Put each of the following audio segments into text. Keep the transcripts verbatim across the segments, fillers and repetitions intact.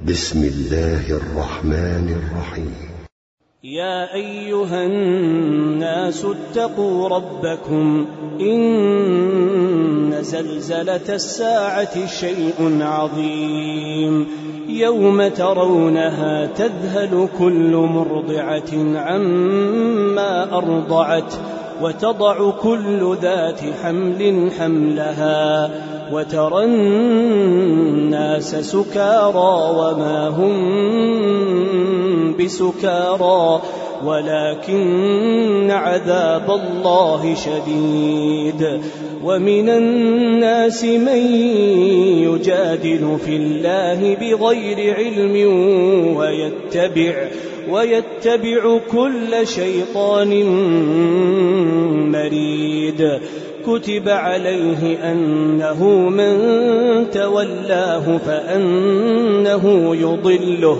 بسم الله الرحمن الرحيم. يا أيها الناس اتقوا ربكم إن زلزلة الساعة شيء عظيم يوم ترونها تذهل كل مرضعة عما أرضعت وتضع كل ذات حمل حملها وترى الناس سكارى وما هم بسكارى ولكن عذاب الله شديد. ومن الناس من يجادل في الله بغير علم ويتبع ويتبع كل شيطان مريد. كتب عليه أنه من تولاه فأنه يضله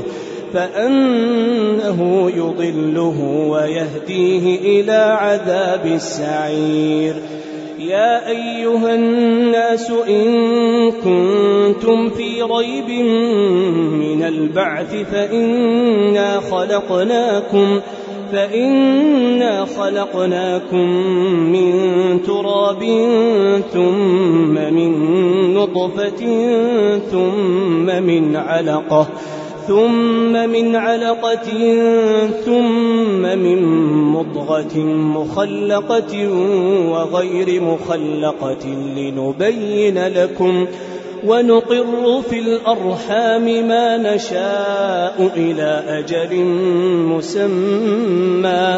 فأنه يضله ويهديه إلى عذاب السعير. يا أيها الناس إن كنتم في ريب من البعث فإنا خلقناكم فإنا خلقناكم من تراب ثم من نطفة ثم من علقة ثم من علقة ثم من مضغة مخلقة وغير مخلقة لنبين لكم ونقر في الأرحام ما نشاء إلى أجل مسمى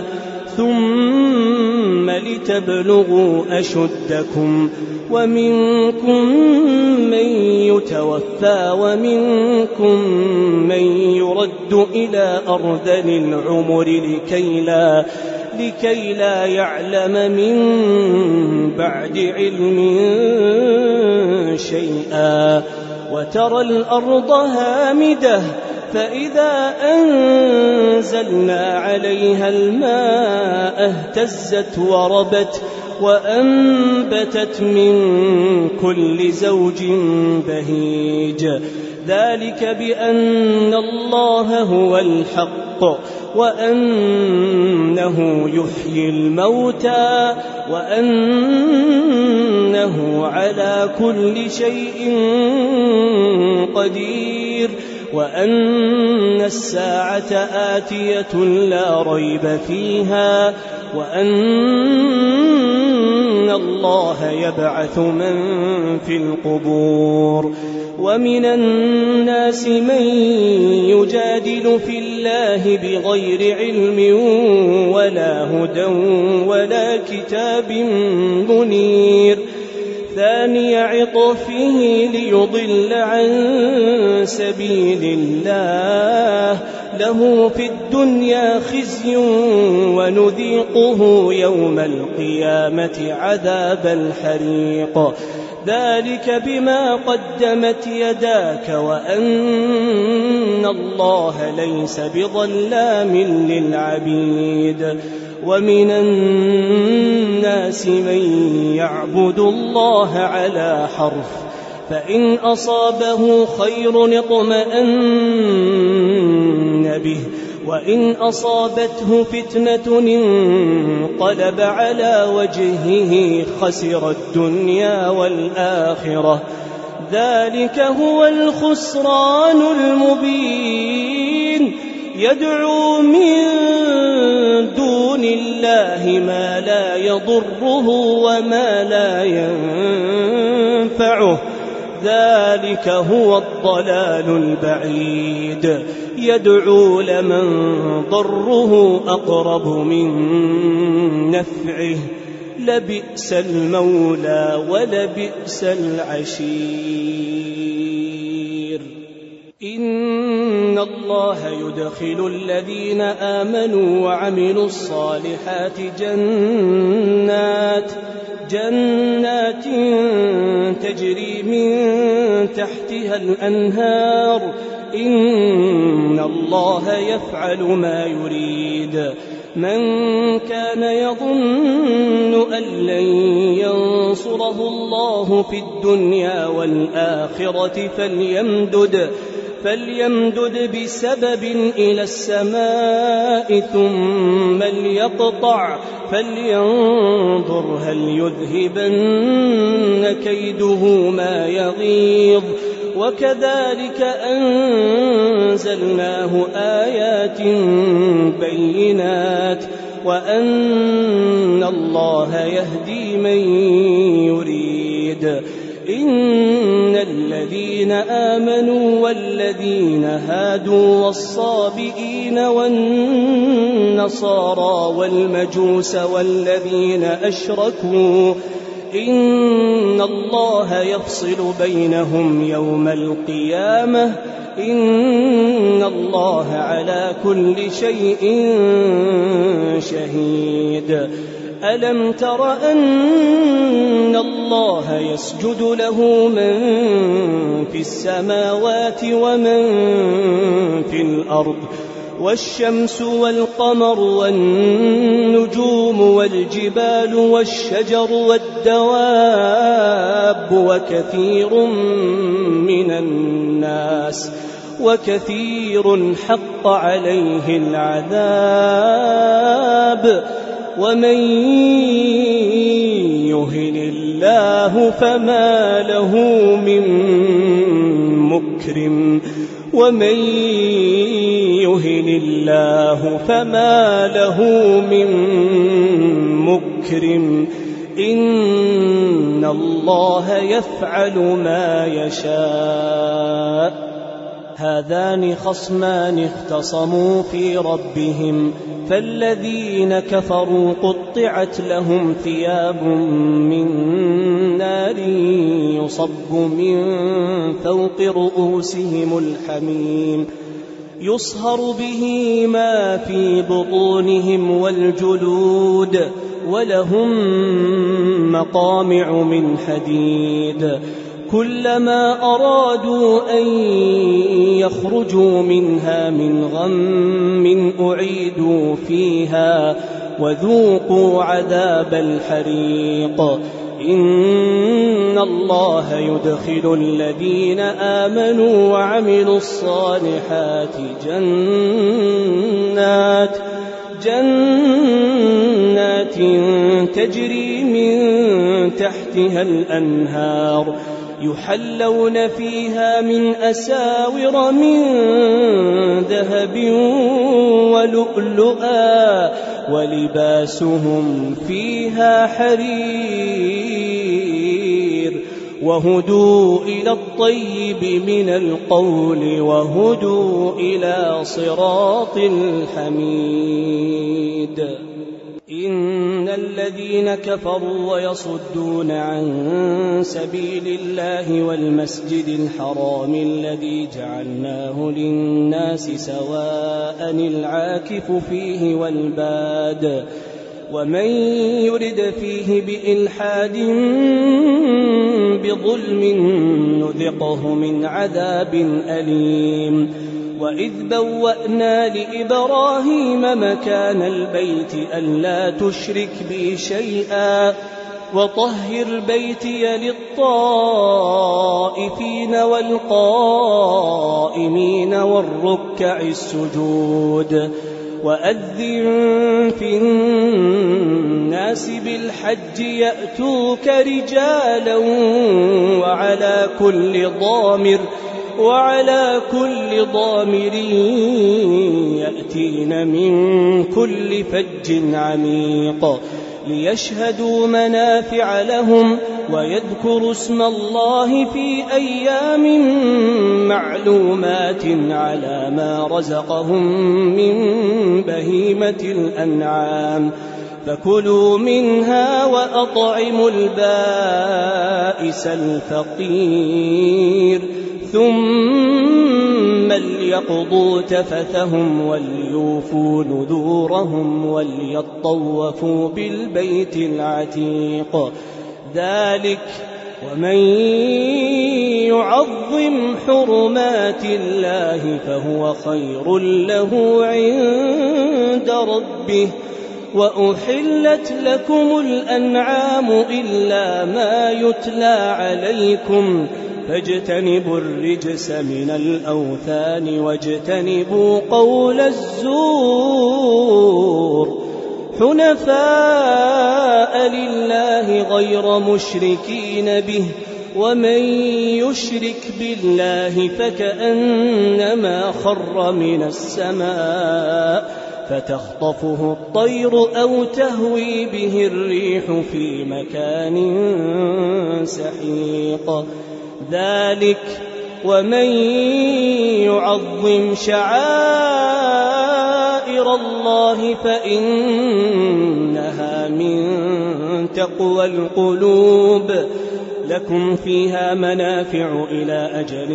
ثم لتبلغوا أشدكم ومنكم من يتوفى ومنكم من يرد إلى أرذل العمر لكي لا, لكي لا يعلم من بعد علم شيئا. وترى الأرض هامدة فإذا أنزلنا عليها الماء اهتزت وربت وأنبتت من كل زوج بهيج. ذلك بأن الله هو الحق وأنه يحيي الموتى وأنه على كل شيء قدير وأن الساعة آتية لا ريب فيها وأن الله يبعث من في القبور. ومن الناس من يجادل في الله بغير علم ولا هدى ولا كتاب منير. ثاني عطفه ليضل عن سبيل الله له في الدنيا خزي ونذيقه يوم القيامة عذاب الحريق. ذلك بما قدمت يداك وأن الله ليس بظلام للعبيد. ومن الناس من يعبد الله على حرف فإن أصابه خير اطمأن به وإن أصابته فتنة انقلب على وجهه خسر الدنيا والآخرة. ذلك هو الخسران المبين. يدعو من دون الله ما لا يضره وما لا ينفعه. ذلك هو الضلال البعيد. يدعو لمن ضره أقرب من نفعه لبئس المولى ولبئس العشير. إن الله يدخل الذين آمنوا وعملوا الصالحات جنات جنات تجري من تحتها الأنهار. إن الله يفعل ما يريد. من كان يظن أن لن ينصره الله في الدنيا والآخرة فليمدد فليمدد بسبب إلى السماء ثم ليقطع فلينظر هل يذهبن كيده ما يغيظ وكذلك أنزلناه آيات بينات وأن الله يهدي من يريد إن الذين آمنوا والذين هادوا والصابئين والنصارى والمجوس والذين أشركوا إن الله يفصل بينهم يوم القيامة إن الله على كل شيء شهيد ألم تر أن الله يسجد له من في السماوات ومن في الأرض والشمس والقمر والنجوم والجبال والشجر والدواب وكثير من الناس وكثير حق عليه العذاب ومن يهن الله فما له من مكرم ومن يهن الله فما له من مكرم إن الله يفعل ما يشاء هذان خصمان اختصموا في ربهم فالذين كفروا قطعت لهم ثياب من نار يصب من فوق رؤوسهم الحميم يصهر به ما في بطونهم والجلود ولهم مقامع من حديد كلما أرادوا أن يخرجوا منها من غم أعيدوا فيها وذوقوا عذاب الحريق إن الله يدخل الذين آمنوا وعملوا الصالحات جنات جنات تجري من تحتها الأنهار يحلون فيها من أساور من ذهب ولؤلؤا ولباسهم فيها حرير وهدوا إلى الطيب من القول وهدوا إلى صراط الحميد إن الذين كفروا ويصدون عن سبيل الله والمسجد الحرام الذي جعلناه للناس سواء العاكف فيه والباد ومن يرد فيه بإلحاد بظلم نذقه من عذاب أليم وإذ بوأنا لإبراهيم مكان البيت ألا تشرك بي شيئا وطهر بيتي للطائفين والقائمين والركع السجود وأذن في الناس بالحج يأتوك رجالا وعلى كل ضامر وعلى كل ضامر يأتين من كل فج عميق ليشهدوا منافع لهم ويذكروا اسم الله في أيام معلومات على ما رزقهم من بهيمة الأنعام فكلوا منها وأطعموا البائس الفقير ثم ليقضوا تفثهم وليوفوا نذورهم وليطوفوا بالبيت العتيق ذلك ومن يعظم حرمات الله فهو خير له عند ربه وأحلت لكم الأنعام إلا ما يتلى عليكم فاجتنبوا الرجس من الأوثان واجتنبوا قول الزور حنفاء لله غير مشركين به ومن يشرك بالله فكأنما خر من السماء فتخطفه الطير أو تهوي به الريح في مكان سحيق ذلك ومن يعظم شعائر الله فإنها من تقوى القلوب لكم فيها منافع إلى أجل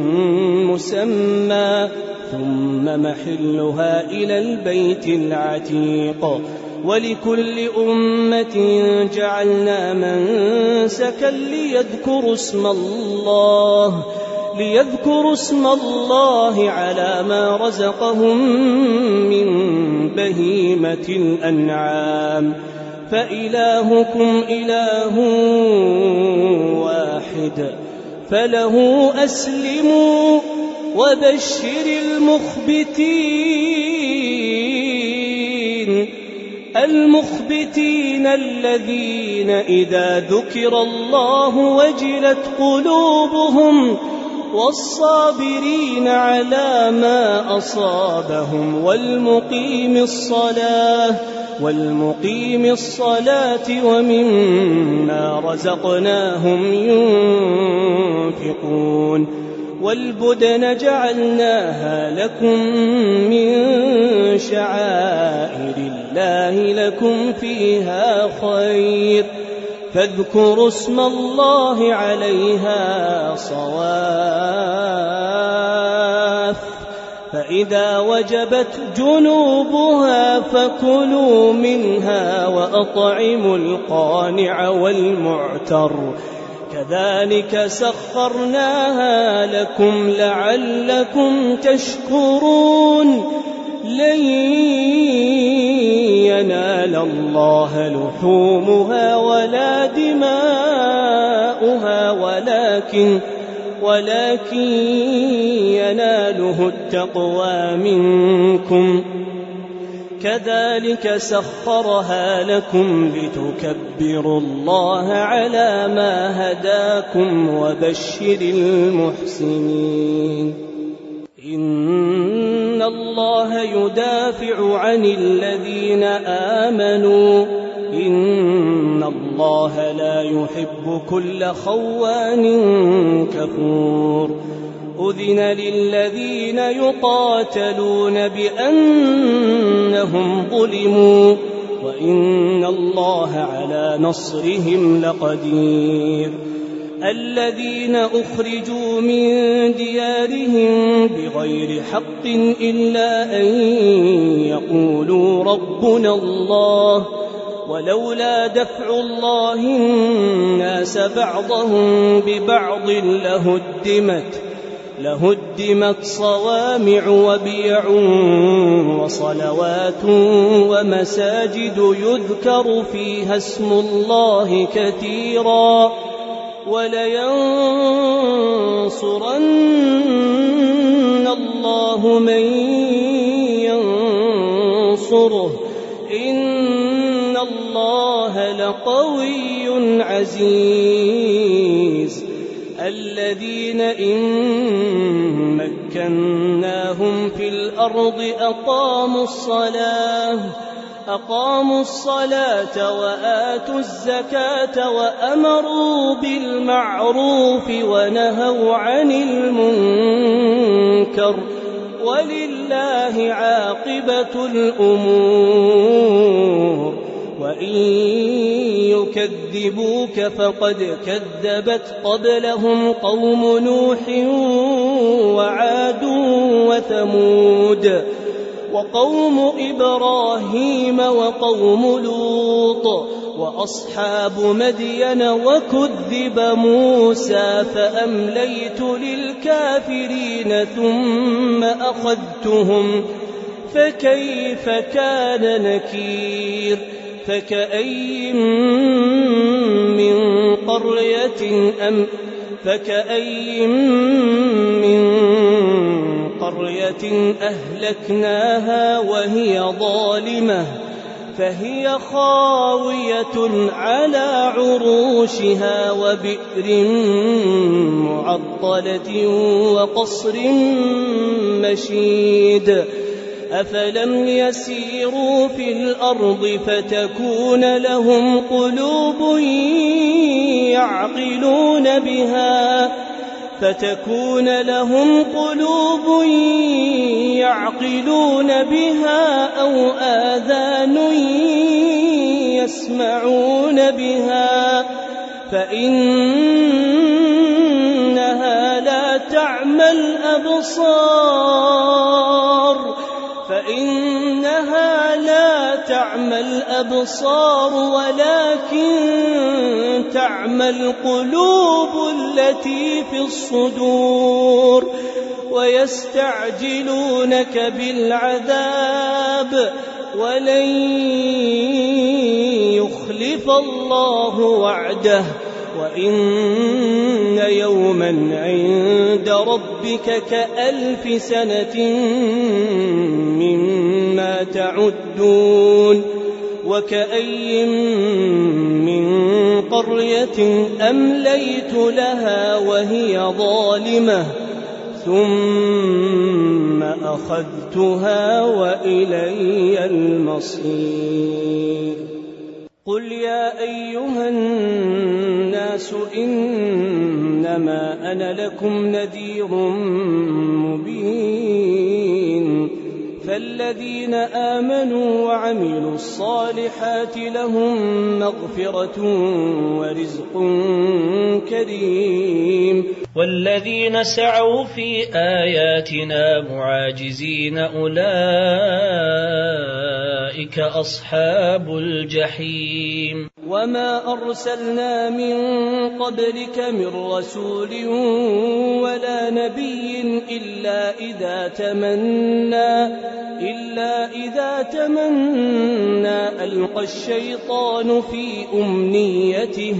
مسمى ثم محلها إلى البيت العتيق ولكل أمة جعلنا منسكا ليذكروا اسم الله ليذكروا اسم الله على ما رزقهم من بهيمة الأنعام فإلهكم إله واحد فله أسلموا وبشر المخبتين المخبتين الذين إذا ذكر الله وجلت قلوبهم والصابرين على ما أصابهم والمقيم الصلاة والمقيم الصلاة ومما رزقناهم ينفقون والبدن جعلناها لكم من شعائر الله لكم فيها خير فاذكروا اسم الله عليها صواف فإذا وجبت جنوبها فكلوا منها وأطعموا القانع والمعتر كذلك سخرناها لكم لعلكم تشكرون لن ينال الله لحومها ولا دماؤها ولكن ولكن يناله التقوى منكم كذلك سخرها لكم لتكبروا الله على ما هداكم وبشر المحسنين إن الله يدافع عن الذين آمنوا إن الله لا يحب كل خوان كفور أذن للذين يقاتلون بأنهم ظلموا وإن الله على نصرهم لقدير الذين أخرجوا من ديارهم بغير حق إلا أن يقولوا ربنا الله ولولا دفع الله الناس بعضهم ببعض لهدمت لهدمت صوامع وبيع وصلوات ومساجد يذكر فيها اسم الله كثيرا ولينصرن الله من ينصره إن الله لقوي عزيز الذين إن مكناهم في الأرض أقاموا الصلاة أقاموا الصلاة وآتوا الزكاة وأمروا بالمعروف ونهوا عن المنكر ولله عاقبة الأمور وإن يكذبوك فقد كذبت قبلهم قوم نوح وعاد وثمود وقوم إبراهيم وقوم لوط وأصحاب مدين وكذب موسى فأمليت للكافرين ثم أخذتهم فكيف كان نكير فكأي من قرية أم فكأي من قرية أهلكناها وهي ظالمة فهي خاوية على عروشها وبئر معطلة وقصر مشيد أفلم يسيروا في الأرض فتكون لهم قلوب يعقلون بها فتكون لهم قلوب يعقلون بها أو آذان يسمعون بها فإنها لا تعمى الأبصار فإنها لا تعمى الأبصار ولكن تعمى القلوب التي في الصدور ويستعجلونك بالعذاب ولن يخلف الله وعده وإن يوما عند ربك كألف سنة مما تعدون وكأي من قرية أمليت لها وهي ظالمة ثم أخذتها وإلي المصير قل يا أيها الناس إنما أنا لكم نذير مبين فالذين آمنوا وعملوا الصالحات لهم مغفرة ورزق كريم والذين سعوا في آياتنا معاجزين أولئك أصحاب الجحيم وما أرسلنا من قبلك من رسول ولا نبي إلا إذا تمنى إلا إذا تمنى ألقى الشيطان في أمنيته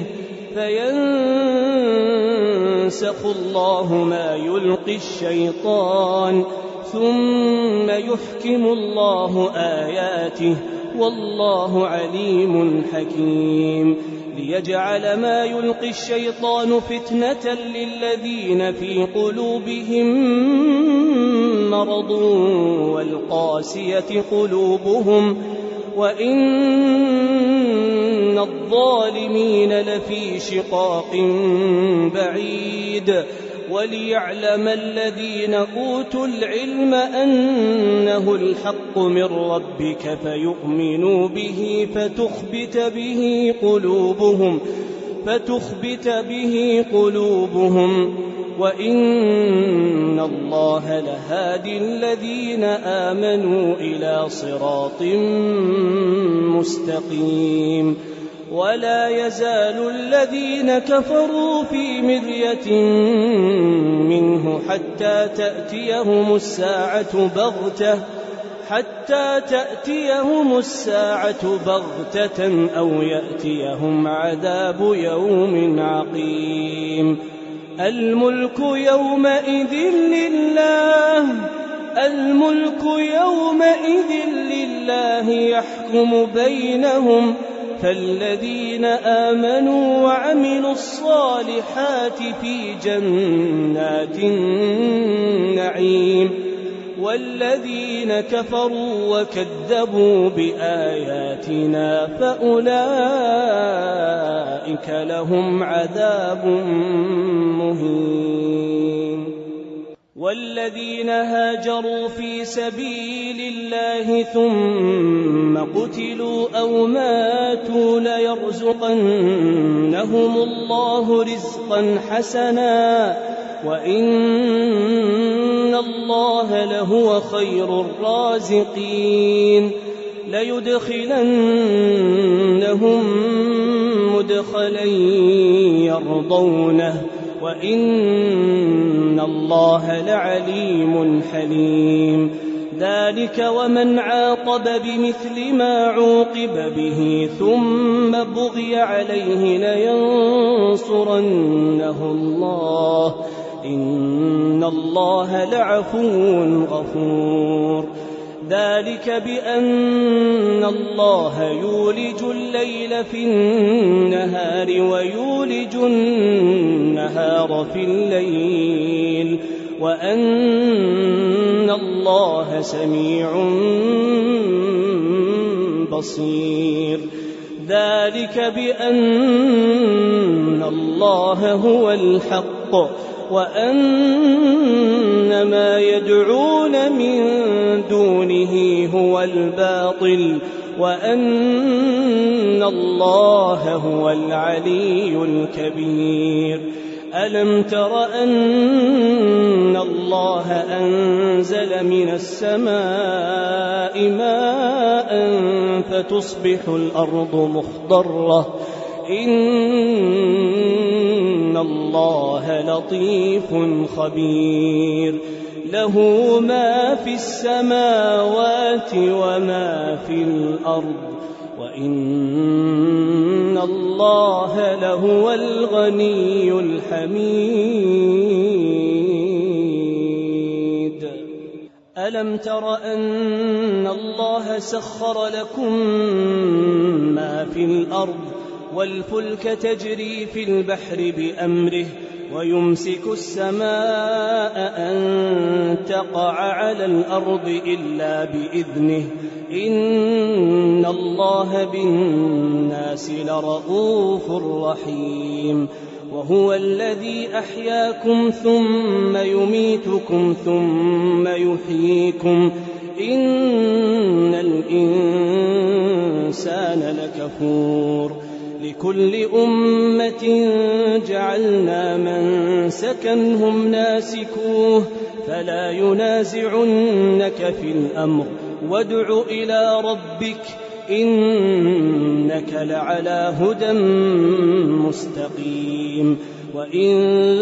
فينسخ الله ما يلقي الشيطان ثم يحكم الله آياته والله عليم حكيم ليجعل ما يلقي الشيطان فتنة للذين في قلوبهم مرض والقاسية قلوبهم وإن الظالمين لفي شقاق بعيد وليعلم الذين أوتوا العلم أنه الحق من ربك فيؤمنوا به فتخبت به قلوبهم فتخبت به قلوبهم وإن الله لهادي الذين آمنوا إلى صراط مستقيم ولا يزال الذين كفروا في مرية منه حتى تأتيهم الساعة بغتة حتى تأتيهم الساعة بغتة أو يأتيهم عذاب يوم عقيم الملك يومئذ لله الملك يومئذ لله يحكم بينهم فالذين آمنوا وعملوا الصالحات في جنات النعيم والذين كفروا وكذبوا بآياتنا فأولئك لهم عذاب مهين والذين هاجروا في سبيل الله ثم قتلوا أو ماتوا ليرزقنهم الله رزقا حسنا وإن الله لهو خير الرازقين ليدخلنهم مدخلا يرضونه وإن الله لعليم حليم ذلك ومن عاقب بمثل ما عوقب به ثم بغي عليه لينصرنه الله إن الله لعفو غفور ذلك بأن الله يولج الليل في النهار ويولج النهار في الليل وأن الله سميع بصير ذلك بأن الله هو الحق وأن ما يدعون من دونه هو الباطل وأن الله هو العلي الكبير ألم تر أن الله أنزل من السماء ماء فتصبح الأرض مخضرة إن الله لطيف خبير له ما في السماوات وما في الأرض وإن الله لهو الغني الحميد ألم تر أن الله سخر لكم ما في الأرض والفلك تجري في البحر بأمره ويمسك السماء أن تقع على الأرض إلا بإذنه إن الله بالناس لرؤوف رحيم وهو الذي أحياكم ثم يميتكم ثم يحييكم إن الإنسان لكفور لكل أمة جعلنا منسكا هم ناسكوه فلا ينازعنك في الأمر وادع إلى ربك إنك لعلى هدى مستقيم وإن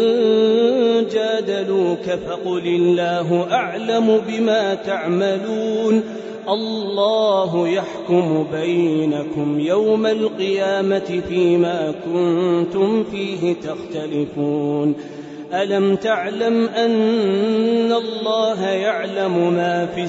جادلوك فقل الله أعلم بما تعملون الله يحكم بينكم يوم القيامة فيما كنتم فيه تختلفون ألم تعلم أن الله يعلم ما في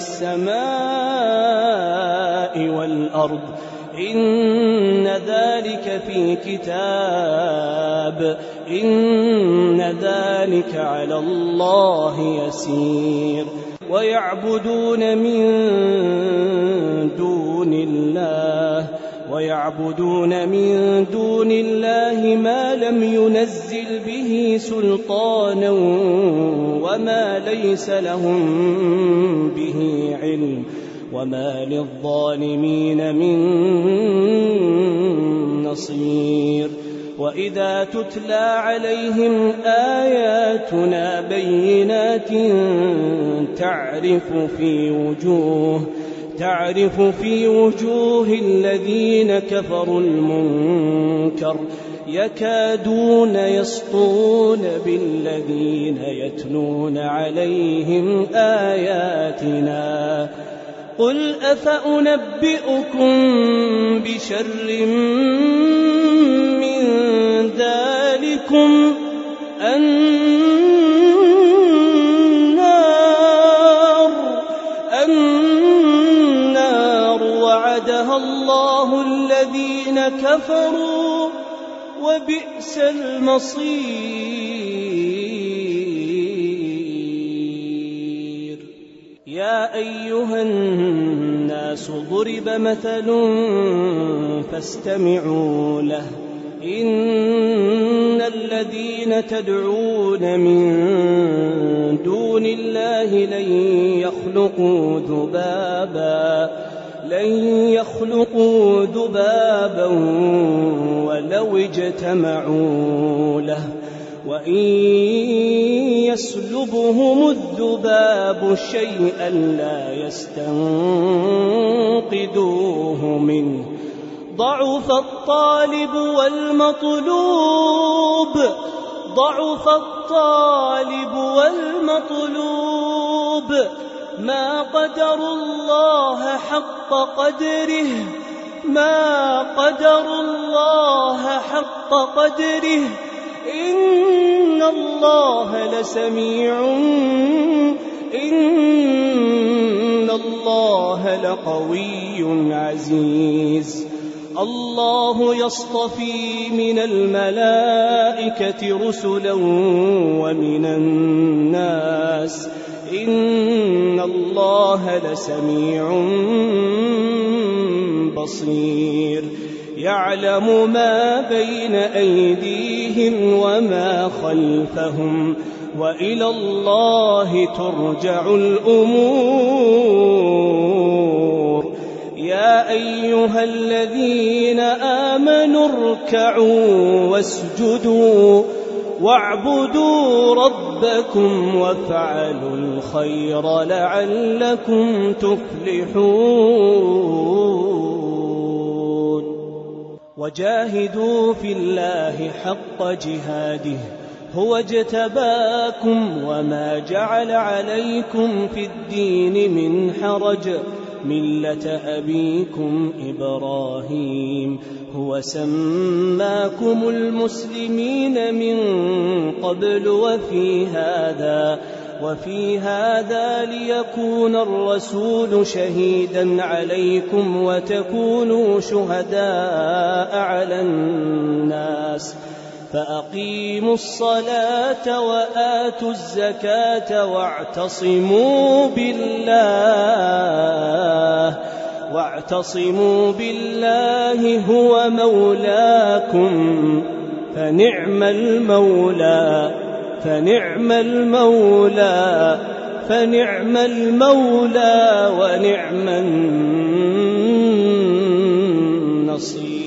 السماء والأرض إن ذلك في كتاب إن ذلك على الله يسير ويعبدون من دون الله ويعبدون من دون الله ما لم ينزل به سلطانا وما ليس لهم به علم وما للظالمين من نصير وإذا تتلى عليهم آياتنا بينات تعرف في وجوه تعرف في وجوه الذين كفروا المنكر يكادون يسطون بالذين يتلون عليهم آياتنا قل أفأنبئكم بشر من ذلكم النار النار وعدها الله الذين كفروا وبئس المصير يا أيها الناس ضرب مثل فاستمعوا له إن الذين تدعون من دون الله لن يخلقوا ذبابا لن يخلقوا ذبابا ولو اجتمعوا له وإن يسلبهم الذباب شيئا لا يستنقذوه منه ضعف الطالب والمطلوب ضعف الطالب والمطلوب ما قدروا الله حق قدره ما قدروا الله حق قدره إن الله لسميع إن الله لقوي عزيز. الله يصطفي من الملائكة رسلا ومن الناس إن الله لسميع بصير. يعلم ما بين أيديهم وما خلفهم وإلى الله ترجع الأمور. يا أيها الذين آمنوا اركعوا واسجدوا واعبدوا ربكم وافعلوا الخير لعلكم تفلحون. وجاهدوا في الله حق جهاده هو اجتباكم وما جعل عليكم في الدين من حرج ملة أبيكم إبراهيم هو سماكم المسلمين من قبل وفي هذا وفي هذا ليكون الرسول شهيدا عليكم وتكونوا شهداء على الناس. فأقيموا الصلاة وآتوا الزكاة واعتصموا بالله واعتصموا بالله هو مولاكم فنعم المولى فنعم المولى فنعم المولى ونعم النصير.